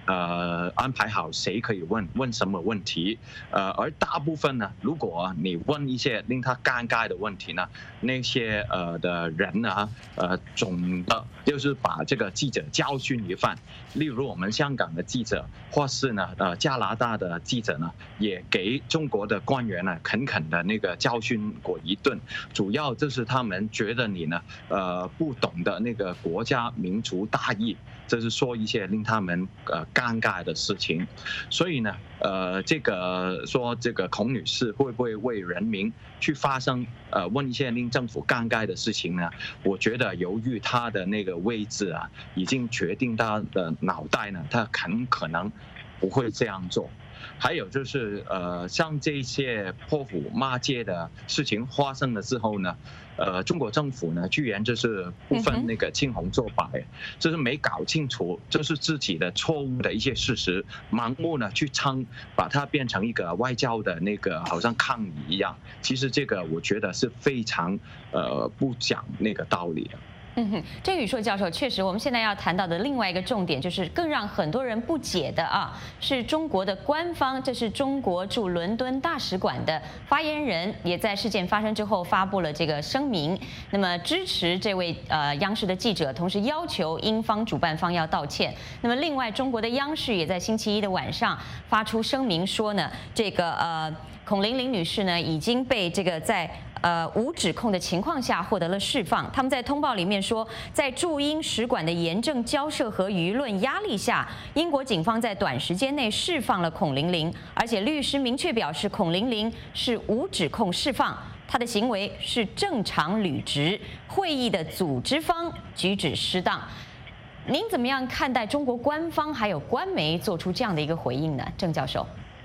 呃安排好谁可以问问什么问题，呃而大部分呢，如果你问一些令他尴尬的问题呢，那些呃的人呢，呃总的就是把这个记者教训一番。例如我们香港的记者，或是呢呃加拿大的记者呢，也给中国的官员呢狠狠的那个教训过一顿。主要就是他们觉得你呢呃不懂得那个国家民族大义。就是说一些令他们呃尴尬的事情，所以呢，呃，这个说这个孔女士会不会为人民去发声，呃，问一些令政府尴尬的事情呢？我觉得由于她的那个位置啊，已经决定她的脑袋呢，她很可能不会这样做。还有就是，呃，像这些泼妇骂街的事情发生了之后呢，呃，中国政府呢，居然就是不分那个青红皂白，就是没搞清楚，就是自己的错误的一些事实，盲目呢去撑，把它变成一个外交的那个好像抗议一样。其实这个我觉得是非常呃不讲那个道理的。 嗯哼，郑宇硕教授，确实，我们现在要谈到的另外一个重点，就是更让很多人不解的啊，是中国的官方，这是中国驻伦敦大使馆的发言人，也在事件发生之后发布了这个声明，那么支持这位呃央视的记者，同时要求英方主办方要道歉。那么另外，中国的央视也在星期一的晚上发出声明说呢，这个呃孔玲玲女士呢已经被这个在呃无指控的情况下获得了释放。他们在通报里面说，在驻英使馆的严正交涉和舆论压力下，英国警方在短时间内释放了孔玲玲，而且律师明确表示，孔玲玲是无指控释放，她的行为是正常履职，会议的组织方举止失当。您怎么样看待中国官方还有官媒做出这样的一个回应呢？郑教授。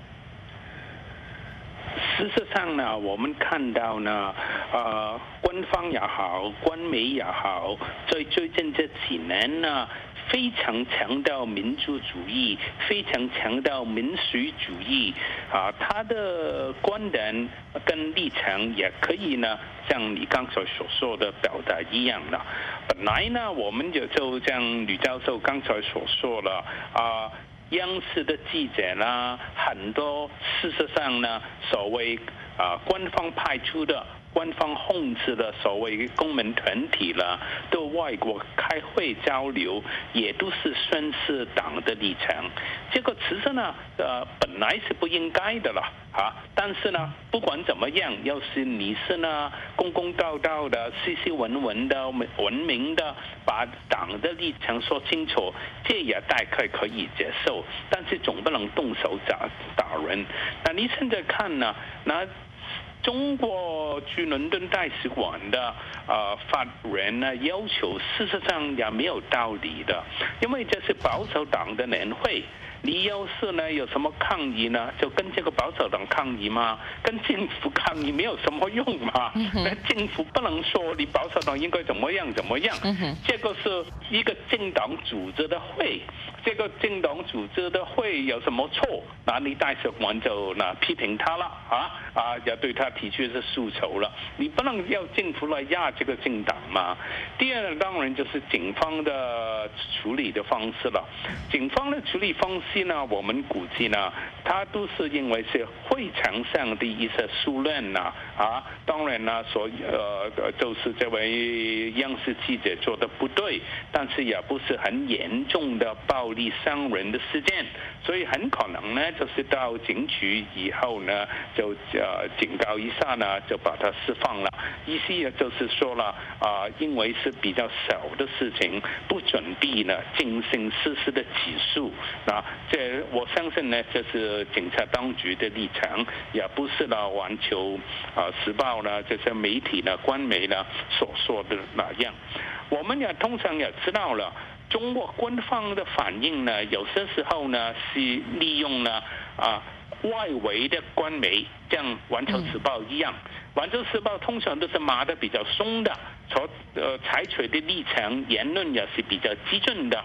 事实上呢，我们看到呢，呃，官方也好，官媒也好，在最近这几年呢，非常强调民族主义，非常强调民主主义啊，他的观点跟立场也可以呢，像你刚才所说的表达一样的。本来呢，我们就就像吕教授刚才所说了啊。央视的记者啦，很多事实上呢，所谓啊官方派出的、官方控制的所谓公民团体啦，到外国开会交流，也都是宣示党的立场。这个其实呢，呃，本来是不应该的啦，啊，但是呢，不管怎么样，要是你是呢公公道道的、斯斯文文的、文明的，把党的立场说清楚，这也大概可以接受。但是总不能动手打打人。那你现在看呢？那中国驻伦敦大使馆的呃发言呢，要求事实上也没有道理的，因为这是保守党的年会。你要是呢有什么抗议呢，就跟这个保守党抗议嘛，跟政府抗议没有什么用嘛。那政府不能说你保守党应该怎么样怎么样，这个是一个政党组织的会，这个政党组织的会有什么错？那你大使馆就那批评他了啊啊，要对他提出是诉求了。你不能要政府来压这个政党嘛。第二，当然就是警方的处理的方式了。警方的处理方式呢，我们估计呢，他都是因为是会场上的一些疏乱呐啊，当然呢，所呃就是这位央视记者做的不对，但是也不是很严重的暴力伤人的事件，所以很可能呢，就是到警局以后呢，就呃警告一下呢，就把他释放了。意思也就是说了啊、呃，因为是比较小的事情，不准备呢进行实施的起诉那。这我相信呢，这是警察当局的立场，也不是呢环球啊时报呢这些媒体呢官媒呢所说的那样。我们也通常也知道了，中国官方的反应呢，有些时候呢是利用呢啊外围的官媒，像环球时报一样，环球时报通常都是骂得比较松的，所呃采取的立场言论也是比较激进的。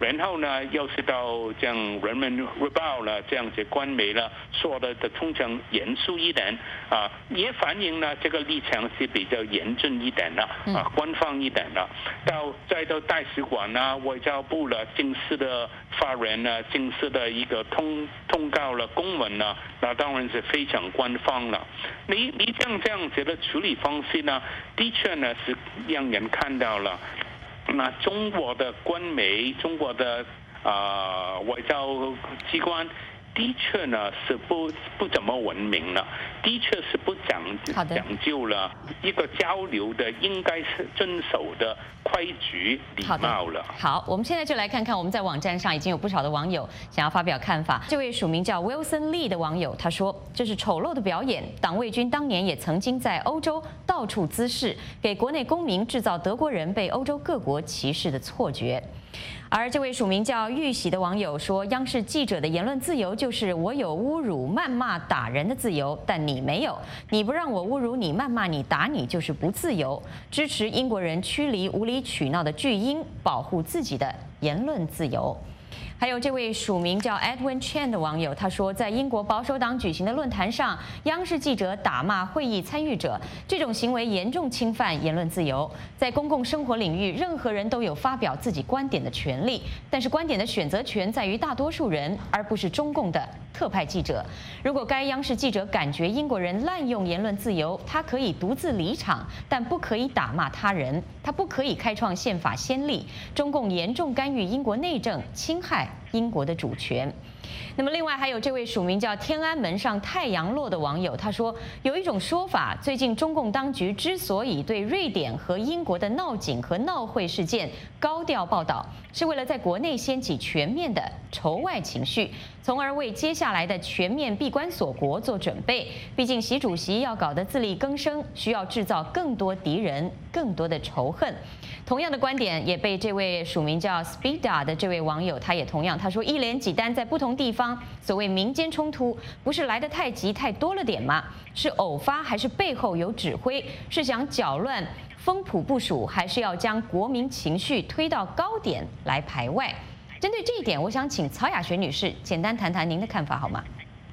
然后呢，又是到这样人民日报了这样子官媒了说的的通常严肃一点啊，也反映呢这个立场是比较严峻一点的啊，官方一点的。到再到大使馆啊、外交部了正式的发言呢、正式的一个通通告了公文呢，那当然是非常官方了。你你这样这样子的处理方式呢，的确呢是让人看到了。那中国的官媒、中国的啊、呃、外交机关，的确呢是不不怎么文明了，的确是不讲讲究了一个交流的应该是遵守的规矩礼貌了。 好，我们现在就来看看我们在网站上已经有不少的网友想要发表看法。这位署名叫 Wilson Lee 的网友他说：“这是丑陋的表演。党卫军当年也曾经在欧洲到处滋事，给国内公民制造德国人被欧洲各国歧视的错觉。”而这位署名叫玉喜的网友说：“央视记者的言论自由就是我有侮辱、谩骂、打人的自由，但你没有。你不让我侮辱你、谩骂你、打你，就是不自由。支持英国人驱离无理取闹的巨婴，保护自己的言论自由。”还有这位署名叫 Edwin Chen 的网友，他说，在英国保守党举行的论坛上，央视记者打骂会议参与者，这种行为严重侵犯言论自由。在公共生活领域，任何人都有发表自己观点的权利，但是观点的选择权在于大多数人，而不是中共的特派记者。如果该央视记者感觉英国人滥用言论自由，他可以独自离场，但不可以打骂他人，他不可以开创宪法先例。中共严重干预英国内政，侵害英国的主权。那么，另外还有这位署名叫天安门上太阳落的网友，他说，有一种说法，最近中共当局之所以对瑞典和英国的闹警和闹会事件高调报道，是为了在国内掀起全面的仇外情绪，从而为接下来的全面闭关锁国做准备。毕竟习主席要搞得自力更生，需要制造更多敌人、更多的仇恨。同样的观点也被这位署名叫 Speeda 的这位网友，他也同样他说，一连几单在不同地方所谓民间冲突，不是来得太急太多了点吗？是偶发还是背后有指挥？是想搅乱风谱部署，还是要将国民情绪推到高点来排外？针对这一点，我想请曹雅璇女士简单谈谈您的看法好吗？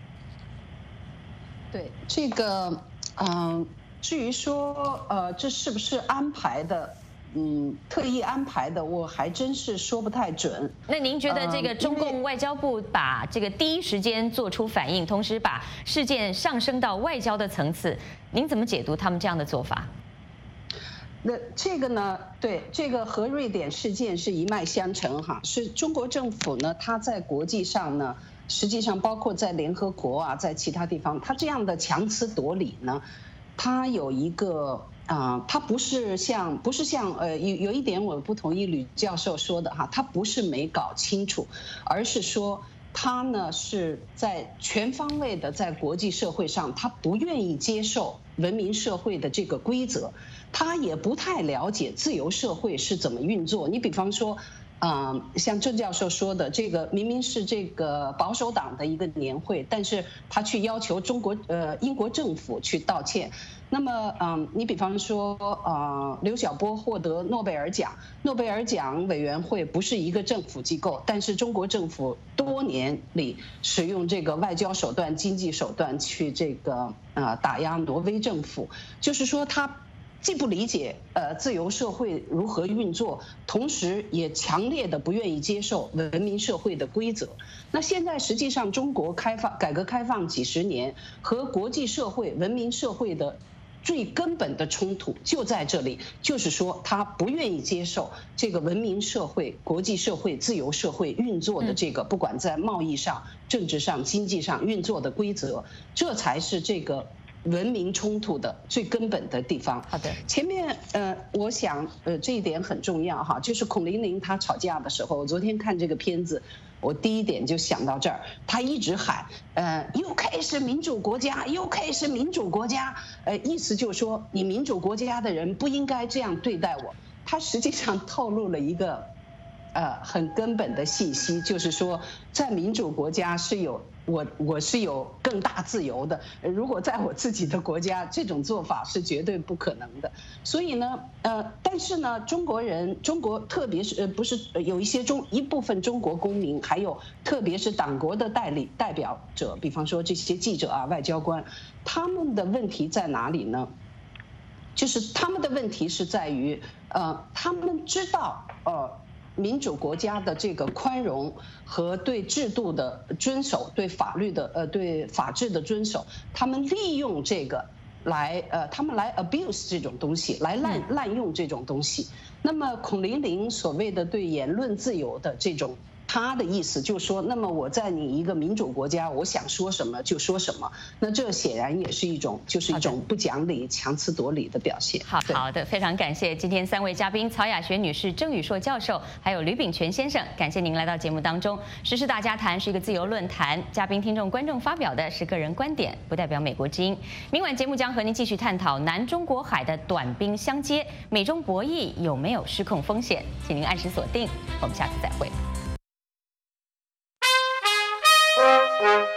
对这个，嗯、呃，至于说呃这是不是安排的？嗯，特意安排的，我还真是说不太准。 那您觉得这个中共外交部把这个第一时间做出反应，同时把事件上升到外交的层次，您怎么解读他们这样的做法？ 那这个呢，对，这个和瑞典事件是一脉相承哈，是中国政府呢，它在国际上呢，实际上包括在联合国啊，在其他地方，它这样的强词夺理呢，它有一个。啊、呃，他不是像不是像呃有有一点我不同意吕教授说的哈，他不是没搞清楚，而是说他呢是在全方位的在国际社会上，他不愿意接受文明社会的这个规则，他也不太了解自由社会是怎么运作。你比方说。嗯，像郑教授说的，这个明明是这个保守党的一个年会，但是他去要求中国呃英国政府去道歉。那么，嗯，你比方说，呃，刘晓波获得诺贝尔奖，诺贝尔奖委员会不是一个政府机构，但是中国政府多年里使用这个外交手段、经济手段去这个呃打压挪威政府，就是说他。既不理解呃自由社会如何运作，同时也强烈的不愿意接受文明社会的规则。那现在实际上中国开放改革开放几十年和国际社会文明社会的最根本的冲突就在这里，就是说他不愿意接受这个文明社会、国际社会、自由社会运作的这个不管在贸易上、政治上、经济上运作的规则，这才是这个。文明冲突的最根本的地方。 好的， 前面呃，我想呃这一点很重要哈，就是孔玲玲她吵架的时候，我昨天看这个片子，我第一点就想到这儿，她一直喊呃 U K 是民主国家 ，U K 是民主国家，呃意思就是说你民主国家的人不应该这样对待我。她实际上透露了一个呃很根本的信息，就是说在民主国家是有我我是有更大自由的，如果在我自己的国家，这种做法是绝对不可能的。所以呢，呃，但是呢，中国人，中国特别是呃不是有一些中一部分中国公民，还有特别是党国的代理代表者，比方说这些记者啊、外交官，他们的问题在哪里呢？就是他们的问题是在于，呃，他们知道，呃。民主国家的这个宽容和对制度的遵守，对法律的呃对法治的遵守，他们利用这个来呃他们来 abuse 这种东西，来滥滥用这种东西。那么孔玲玲所谓的对言论自由的这种。他的意思就是说，那么我在你一个民主国家，我想说什么就说什么，那这显然也是一种就是一种不讲理、强词夺理的表现。 好好的，非常感谢今天三位嘉宾：曹雅璇女士、郑宇硕教授，还有吕秉权先生。感谢您来到节目当中。时事大家谈是一个自由论坛，嘉宾、听众、观众发表的是个人观点，不代表美国之音。明晚节目将和您继续探讨南中国海的短兵相接，美中博弈有没有失控风险？请您按时锁定，我们下次再会。